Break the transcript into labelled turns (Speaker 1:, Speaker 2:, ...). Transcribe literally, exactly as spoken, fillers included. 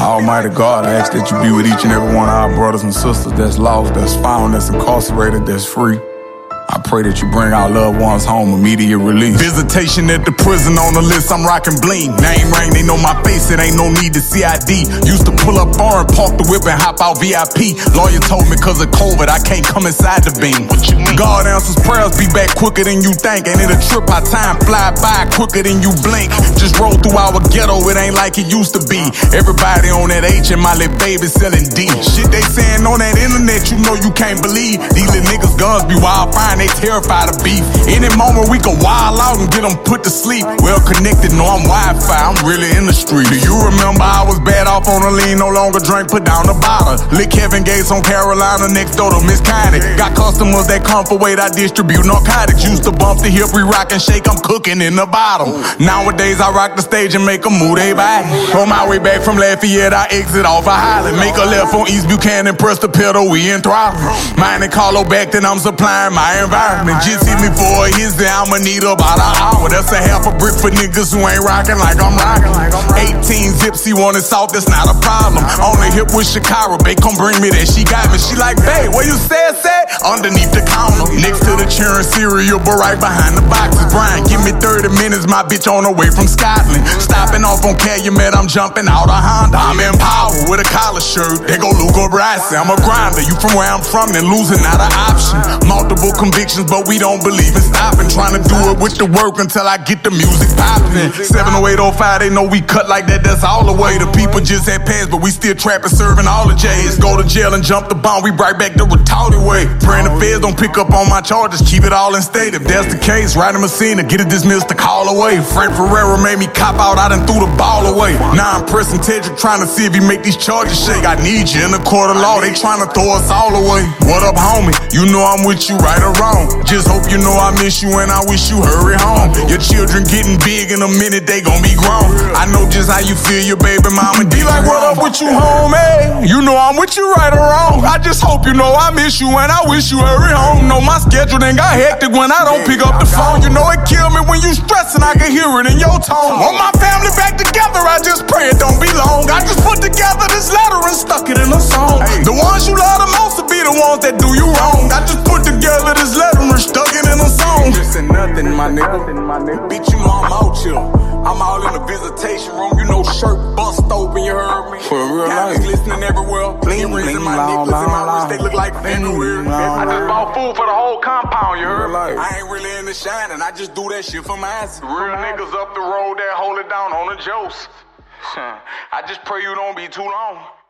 Speaker 1: Almighty God, I ask that you be with each and every one of our brothers and sisters that's lost, that's found, that's incarcerated, that's free. I pray that you bring our loved ones home immediate release. Visitation at the prison on the list, I'm rocking bling. Name ring, they know my face, it ain't no need to C I D. Used to pull up foreign, park the whip and hop out V I P. Lawyer told me cause of COVID, I can't come inside the beam. What you mean? God answers prayers, be back quicker than you think. Ain't it a trip, how time fly by quicker than you blink. Just roll through our ghetto, it ain't like it used to be. Everybody on that H and my little baby selling D. Shit they saying on that internet, you know you can't believe. These little niggas guns be wild fine, they terrified of beef. Any moment we can wild out and get them put to sleep. Well connected, know I'm Wi-Fi, I'm really in the street. Do you remember I was bad off on a lean, no longer drink, put down the bottle. Lick Kevin Gates on Carolina, next door to Miss Connie. Got customers that come for weight, I distribute narcotics. Used to bump the hip, we rock and shake, I'm cooking in the bottom. Nowadays I rock the stage and make a move they buy. On my way back from Lafayette, I exit off a Highland. Make a left on East Buchanan, press the pedal, we in throttle. Mine and Carlo back, then I'm supplying my environment. Just hit me for a his, then I'ma need about an hour. That's a half a brick for niggas who ain't rockin' like I'm rockin'. eighteen zips, he wanted salt, that's not a problem. Only hip with Shakira, babe, come bring me that. She got me, she like, babe, where you said, said? Underneath the counter, next to the churn cereal, but right behind the boxes. Brian, give me thirty minutes, my bitch on her way from Scotland. Stopping off on Calumet, I'm jumping out of Honda. I'm in power with a collar shirt, they go Luca Brasi. I'm a grinder, you from where I'm from, then losing not an option. Multiple convictions, but we don't believe in stopping. Trying to do it with the work until I get the music poppin'. seven oh eight oh five, they know we cut like that, that's all the way. The people just had passed, but we still trapping, serving all the J's. Go to jail and jump the bomb, we right back the retarded way. Praying the feds don't pick up on my charges, keep it all in state. If that's the case, write a Messina, get it dismissed, to call away. Frank Ferrera made me cop out, I done threw the ball away. Now I'm pressing Tedrick, trying to see if he make these charges shake. I need you in the court of law, they trying to throw us all away. What up, homie? You know I'm with you right or wrong. Just hope you know I miss you and I wish you hurry home. Your children getting big in a minute, they gon' be grown. I know just how you feel, your baby mama D like, what up with you, homie? You know I'm with you right or wrong. I just hope you know I miss you and I wish you hurry home. Know my schedule done got hectic when I don't pick up the phone. You know it kill me when you stressing, I can hear it in your tone. Want my family back together, I just pray it don't be long. I just put together this letter and stuck it in a song. The ones you love the most will be the ones that do you wrong. I just put together this letter and stuck it in a song. This ain't nothing, my nigga. Bitch, you know I'm out here. I'm all in the visitation room, you know, shirt bust open, you heard me? For real life. Listening everywhere. Bling, bling, my niggas and my wrist, they look like fingers. I just bought food for the whole compound, you heard? I ain't really in the shining, I just do that shit for my ass. Real niggas up the road that hold it down on the jokes. I just pray you don't be too long.